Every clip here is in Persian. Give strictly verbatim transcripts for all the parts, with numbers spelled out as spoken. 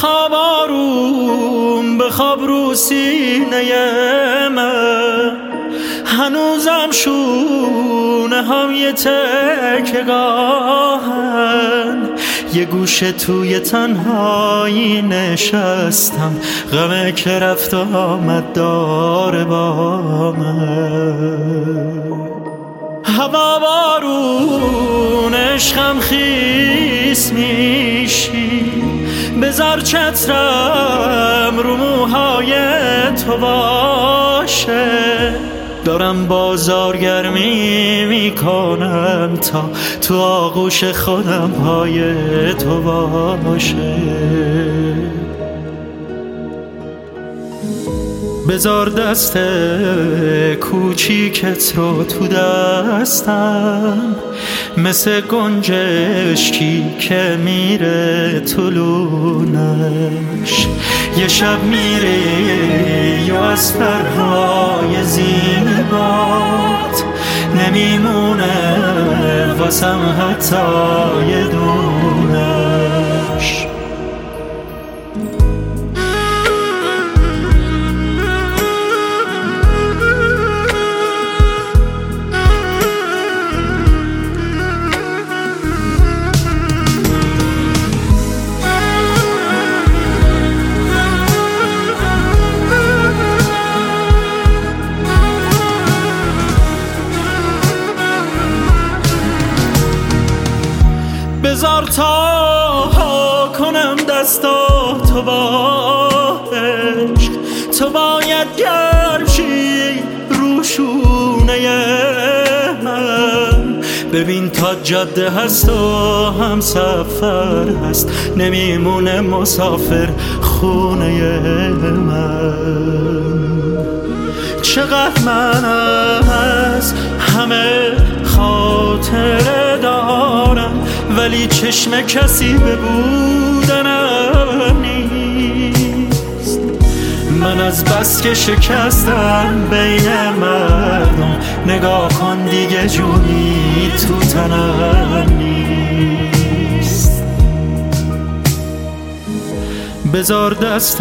بخواب آروم، بخواب رو سینه من، هنوزم شونه هم یه تکگاهن. یه گوشه توی تنهایی نشستم، غمه که رفت آمد داره با من. هوا بارون عشقم خیس میشی، بذار چترم رو موهای تو باشه. دارم بازارگرمی میکنم تا تو آغوش خودم پای تو باشه. بذار دست کوچیکت رو تو دستم، مثل گنجشکی که میره تو لونش. یه شب میره یا از پرهای زیبات، نمیمونه واسم حتی یه دونش. بذار تا کنم دستاتو با عشق، تو باید گرم شی رو شونه من. ببین تا جاده هست و هم سفر هست، نمیمونه مسافر خونه من. چقدر من از همه خاطره دارم، ولی چشم کسی به بودنم نیست. من از بس که شکستم بین مردم، نگاه کن دیگه جونی تو تنم نیست. بذار دست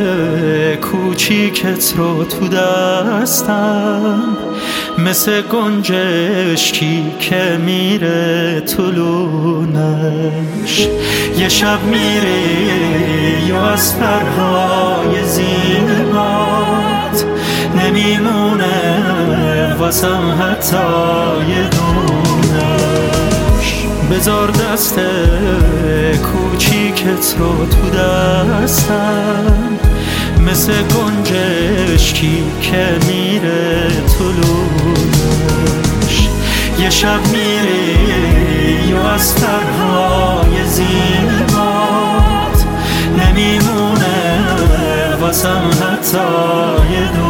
کوچیکت رو تو دستم، مثل گنجشکی که میره تو لونش. یه شب میره یا از پرهای زیبات، نمیمونه واسم حتی یه دونش. بذار دست کوچیکت رو تو دستم، مثل گنجشکی که میره تو لونش. یه شب میره یا از پرهای زیبات، نمیمونه واسم حتی یه